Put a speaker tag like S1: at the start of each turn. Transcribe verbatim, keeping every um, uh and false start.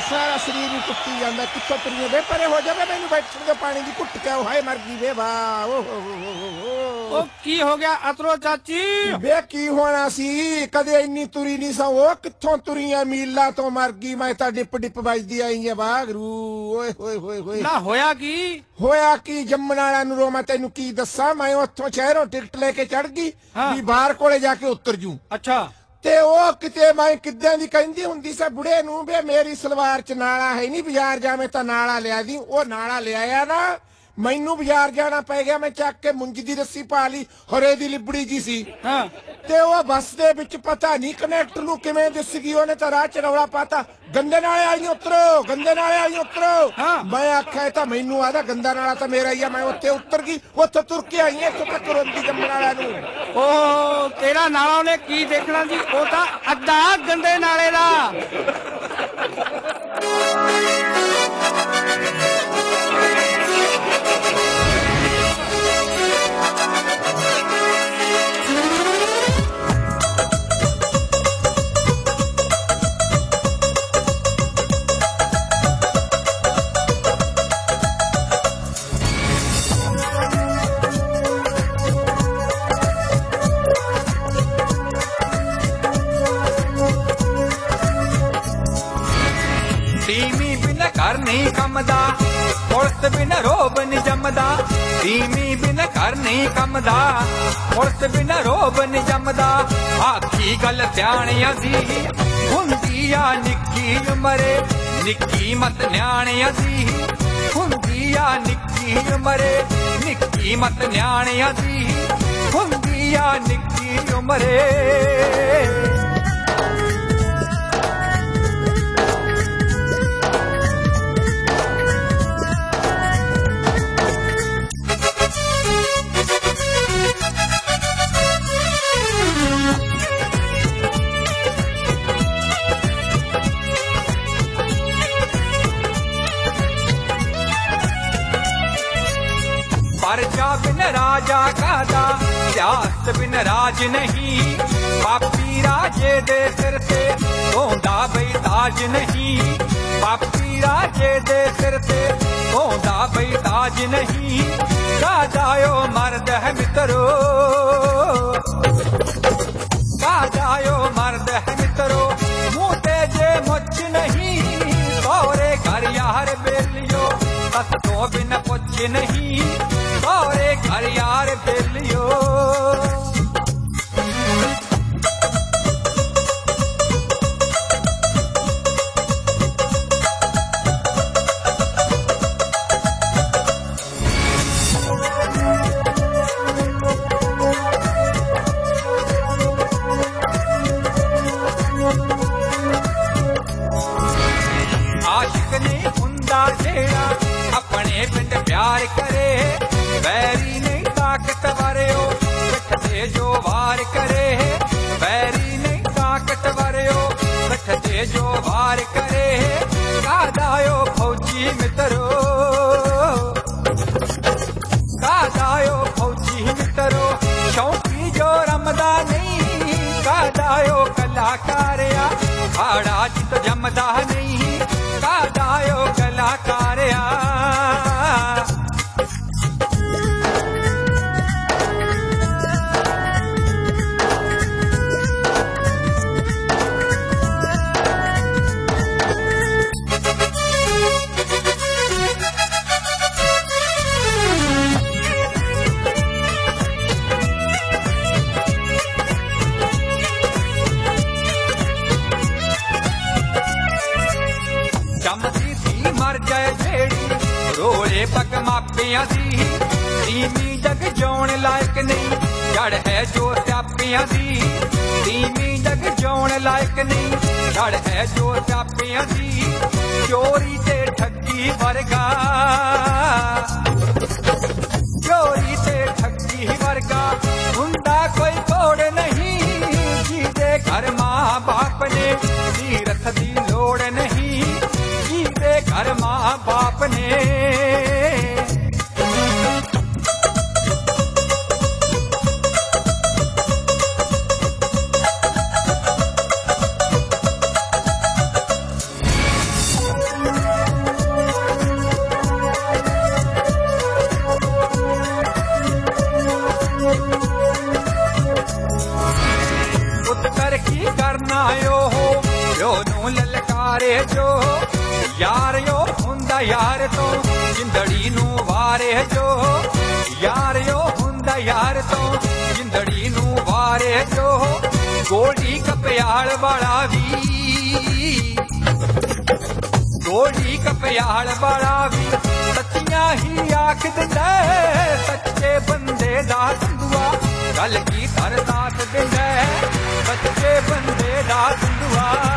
S1: सारा शरीर ही टुटी जाता। कितों तुरिए वे परे हो जावे, मैनू बैठन दे पानी की घुट के। हाय मर गई वे वाह। ओ हो हो
S2: ओ की हो गया अतरो चाची?
S1: वे की होना सी, कदे इन्नी तुरी नहीं सा। वो कित्थों तुरियां मीला तो मर गई। मैं तो डिप डिप बजदी आई है बागरू। ओए होए होए होए
S2: ना होया की
S1: होया की जम्मन वाला नु रो। मैं तेनू की दसा, मैं उत्थों शहरों टिकट लेके चढ़ गई भी बाहर कोले जाके उतर जू।
S2: अच्छा
S1: ते ओ किते मैं किद्दां दी कहंदी हुंदी सा बुढ़े नू वे मेरी सलवार च नाला है नहीं, बाजार जावे तां नाला लिया दी। ओ नाला ले आया ना, मैनू बाजार जाना पै गया। मैं चक के मुंज दी रस्सी पा ली, हरे दी लिबड़ी जी सी।
S2: हाँ
S1: ते ओ बस दे विच पता नहीं कनैक्टर नू किवें दिस गई, ओने तां राह च रौला पाता, गंदे नाले वाली उतरो, गंदे नाले वाली उतरो।
S2: हाँ।
S1: मैं आख्या तां मैनू आदा गंदा नाला तां मेरा ही है। मैं उत्ते उतर गई, उत्थे तुर के आई इत्थों तक रोंदी जम्मण वाला नू।
S2: ओ तेरा नाला ने की देखना जी, ओ तां अद्धा गंदे नाले दा।
S3: धीमी बिन घर नहीं कमदा, पुलिस बिन रोब नहीं जमदा। धीमी बिन घर नहीं कमदा, पुलिस बिन रोब नहीं जमदा। आखी गल ध्यानिया दी हुंदी आ निक्की उमरे, निक्की मत न्याणिया दी हुंदी आ निक्की उमरे, निक्की मत न्याणिया दी हुंदी आ निक्की उमरे। परजा बिन राजा कादा, सियासत बिन राज नहीं। पापी राजे दे सिर से होंदा बई ताज नहीं। पापी राजे दे सिर से होंदा बई ताज नहीं। काजायो मर्द है मित्रो, काजायो मर्द है मित्रो। मुँह ते जे मुछ नहीं, सौरे घर यार बेलियो। सस तो बिन पुछ नहीं, सौरे घर यार बेलियो। आशिक नहीं हुंदा जेड़ा अपने पिंड प्यार करे। वैरी नहीं ताकतवर ओ पिठ ते जो वार करे। वैरी नहीं ताकतवर ओ पिठ ते जो वार करे। कादायो फौजी मित्रो, कादायो फौजी मित्रो। शौकी जो रमदा नहीं, कादायो कलाकारिया। खाड़ा जित जमदा नहीं, कादायो कलाकारिया। जमदी थी मर जाए जेड़ी, रोले पग मापिया दी। धीमी जग जौन लायक नहीं, जड़ है जो स्यापिया दी। धीमी जग जौन लायक नहीं, जड़ है जो स्यापिया दी। चोरी ते ठगी वर्गा, चोरी ते ठगी वर्गा। हुंदा कोई कोड़ नहीं, जीदे घर माँ बाप ने तीरथ दी लोड़ नहीं। जीदे घर माँ बाप ने। ਪਿਓ ਨੂੰ ਲਲਕਾਰੇ ਜੋ ਯਾਰ ਯੋ ਹੁੰਦਾ ਯਾਰ ਤੋਂ ਜਿੰਦੜੀ ਨੂੰ ਵਾਰੇ ਜੋ ਯਾਰ ਯੋ ਹੁੰਦਾ ਯਾਰ ਤੋਂ ਜਿੰਦੜੀ ਨੂੰ ਵਾਰੇ ਜੋ ਗੋਲਡੀ ਕਪਿਆਲ ਵਾਲਾ ਵੀ ਗੋਲਡੀ ਕਪਿਆਲ ਵਾਲਾ ਵੀ ਸੱਚੀਆਂ ਹੀ ਆਖ ਦਿੰਦਾ ਸੱਚੇ ਬੰਦੇ ਦਾ ਸੰਦੂਆ ਗੱਲ ਕੀ ਧਰ ਸਾਥ ਦਿੰਦਾ ਸੱਚੇ ਬੰਦੇ ਦਾ ਸੰਦੂਆ